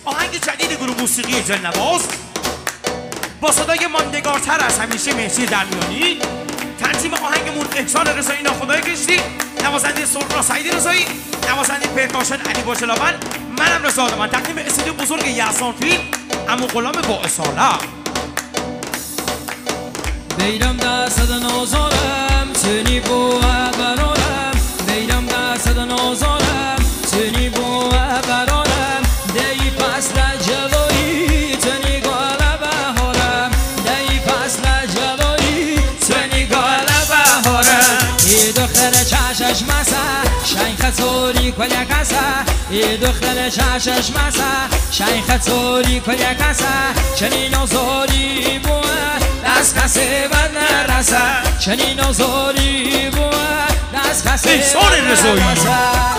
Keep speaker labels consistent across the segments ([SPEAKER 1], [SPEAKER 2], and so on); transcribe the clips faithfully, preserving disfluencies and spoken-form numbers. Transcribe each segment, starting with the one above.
[SPEAKER 1] آهنگ جدید گروه موسیقی جلنواز با صدای ماندگارتر از همیشه مهدی درمیانی، تنظیم آهنگمون احسان رضایی ناخدای کشتی، نوازنده سلطان سعید رضایی، نوازنده پرکاشن علی باجلاون، منم رضا آدمان، تقدیم استودیو بزرگ یحسان فیلم، عمو غلام با اصالت.
[SPEAKER 2] بیرم دست نازارم تنی بو برارم، بیرم دست نازارم تنی بو برارم، دی فصل جوایی تنی گال بهارم، دی فصل جوایی تنی گال بهارم. ای دختر چشش مسا شیخ توری کلی کسا، ای دختر چشش مسا شیخ توری کلی کسا، چنین آزاری بو دست کسی بد نرسه، چنین آزاری بود دست کسی بد نرسه.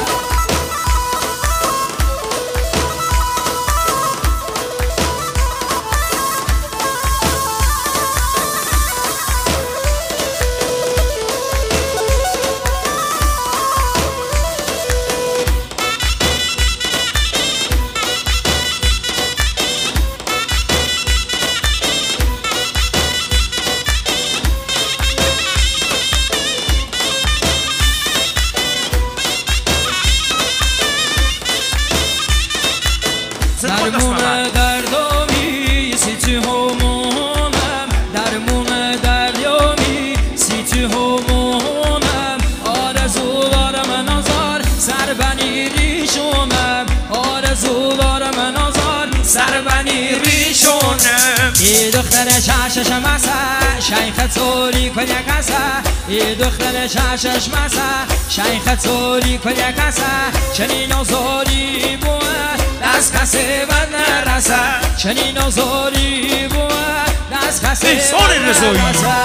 [SPEAKER 2] درمون دردامی سی تو همونم، درمون دردامی سی تو همونم، آرزو دارم نازار سر بنی ریشونم، آرزو دارم نازار سر بنی ریشونم. ای دختر چشش مسا شیخ توری کلی کسا، ای دختر چشش مسا شیخ توری کلی کسا، چنین آزاری بود دست کسی بد نرسه، چنین آزاری بود دست کسی بد نرسه.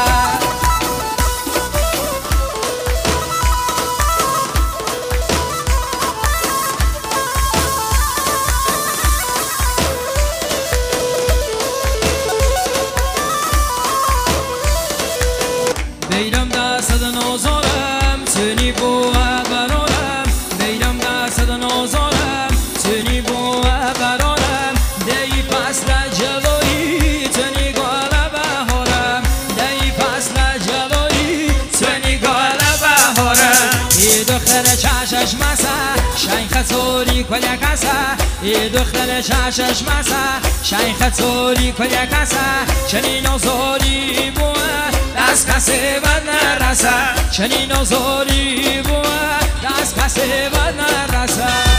[SPEAKER 2] بیرم دست نازارم تنی بو برارم، بیرم دست نازارم تنی بو برارم، دی فصل جوایی تنی گال بهارم، دی فصل جوایی تنی گال بهارم. ای دختر چشش مسا شیخ توری کلی کسا، ای دختر چشش مسا شیخ توری کلی کسا، چنین آزاری بود دست کسی بد نرسه، چنین آزاری بود دست کسی بد نرسه.